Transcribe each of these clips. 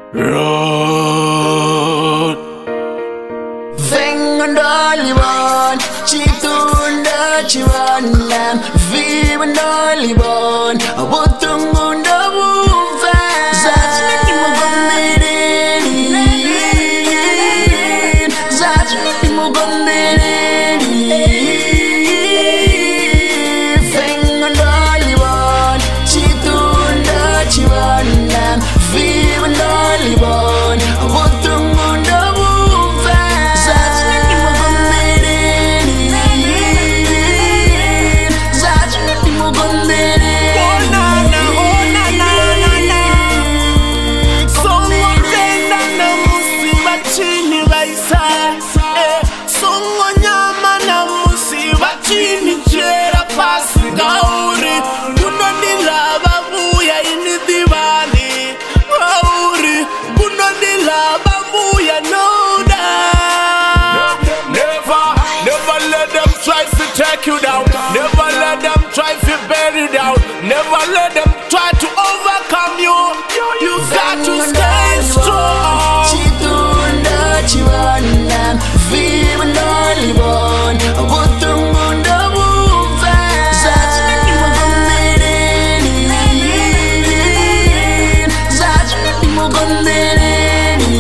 Road. Vengo ndolibon, chitunda chiwanam, viva ndolibon, abotungu ndabuva. Zazini mugomereri, zazini mugomereri. Vengo ndolibon, chitunda chiwanam, viva ndolibon, abotungu ndabuva. Zazini mugomereri, zazini mugomereri. Oh na na, oh na na na na. Songo tenda na musiba chini baisa. Songo nyama na musiba chini jera pasi gauri. Kunonila babuya ini divani. Gauri, kunonila babuya noda. Never let them try to take you down. Never let them try to bear you down. Never let them try to overcome you. You got to stay strong. Chitunda chiwanam, viva ndolibon, abotungu ndabuva. Zazini mugomereri, zazini mugomereri.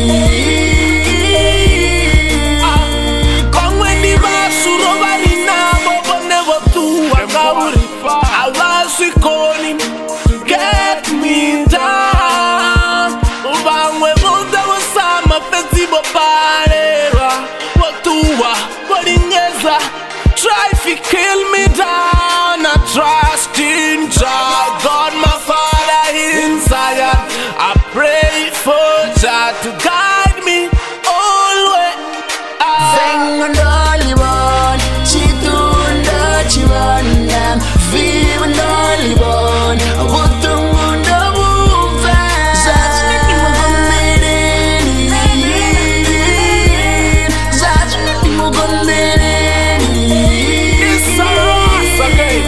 Kongwe ni basuro bari nabo bone botuwa gauri. Abasikoni get me down. Ubangwe buda wasama festival parera. Botuwa boringeza try to kill me down. I trust in Jah, God my Father in Zion. I pray for Jah to guide me always. Vengo ndolibon, chitunda chiwanam, viva ndolibon, abotungu ndabuva. Zazini mugomereri, zazini mugomereri. It's a loss again.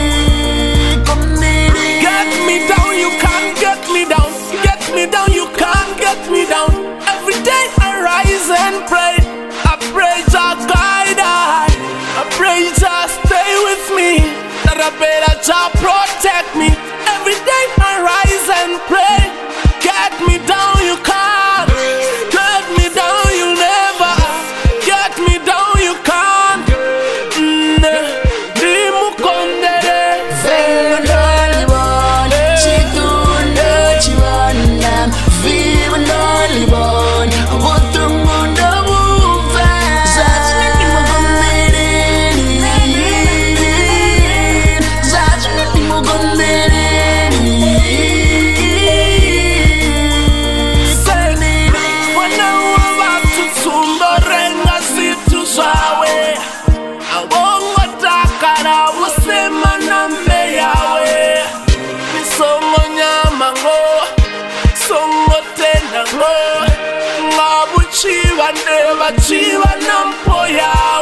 Get me down, you can't get me down. Get me down, you can't get me down. Every day I rise and pray. I pray Jah guide I pray Jah stay with me. That I better Jah protect me. Every day I rise and pray. Get me down, you can't. Get me down, you'll never. Get me down, you can't. Dimukondere. Vengo ndolibon, chitunda chiwanam, viva ndolibon, abotungu ndabuva. Zazini mugomereri, zazini mugomereri. Wana wabatutsumba renga situ zawe. Awongo takara usema nambe yawe. Nisongo nyama ngo, songo tena ngo. Ngabuchiwa neba chiwa nampo yawe.